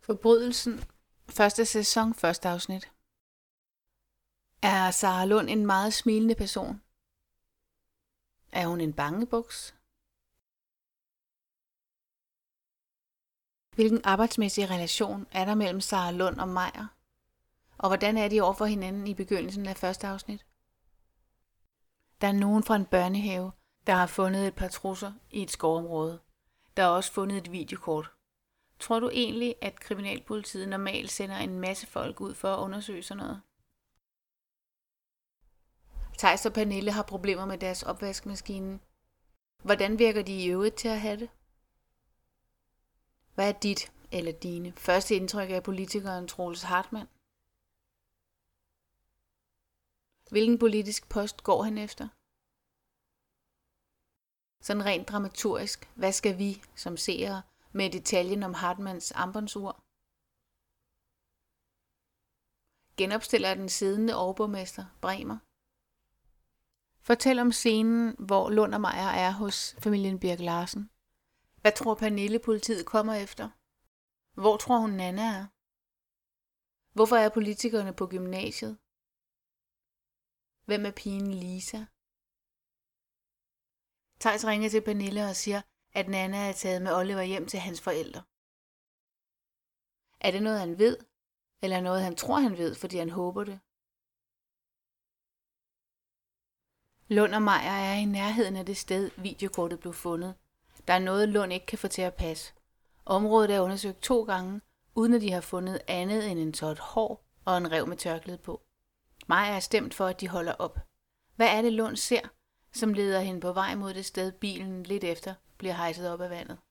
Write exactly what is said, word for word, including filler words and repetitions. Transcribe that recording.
Forbrydelsen. Første sæson, første afsnit. Er Sara Lund en meget smilende person? Er hun en bangebuks? Hvilken arbejdsmæssig relation er der mellem Sara Lund og Meyer? Og hvordan er de over for hinanden i begyndelsen af første afsnit? Der er nogen fra en børnehave, der har fundet et par trusser i et skovområde. Der er også fundet et videokort. Tror du egentlig, at kriminalpolitiet normalt sender en masse folk ud for at undersøge sådan noget? Theis og Pernille har problemer med deres opvaskemaskine. Hvordan virker de i øvrigt til at have det? Hvad er dit eller dine første indtryk af politikeren Troels Hartmann? Hvilken politisk post går han efter? Sådan rent dramaturgisk, hvad skal vi som seere med detaljen om Hartmanns armbåndsur? Genopstiller den siddende overborgmester Bremer? Fortæl om scenen, hvor Lund og Meyer er hos familien Birk Larsen. Hvad tror Pernille politiet kommer efter? Hvor tror hun Nanna er? Hvorfor er politikerne på gymnasiet? Hvem er pigen Lisa? Theis ringer til Pernille og siger, at Nanna er taget med Oliver hjem til hans forældre. Er det noget, han ved? Eller noget, han tror, han ved, fordi han håber det? Lund og Meyer er i nærheden af det sted, videokortet blev fundet. Der er noget, Lund ikke kan få til at passe. Området er undersøgt to gange, uden at de har fundet andet end en tot hår og en rev med tørklæde på. Meyer er stemt for, at de holder op. Hvad er det, Lund ser, som leder hende på vej mod det sted, bilen lidt efter bliver hejset op af vandet?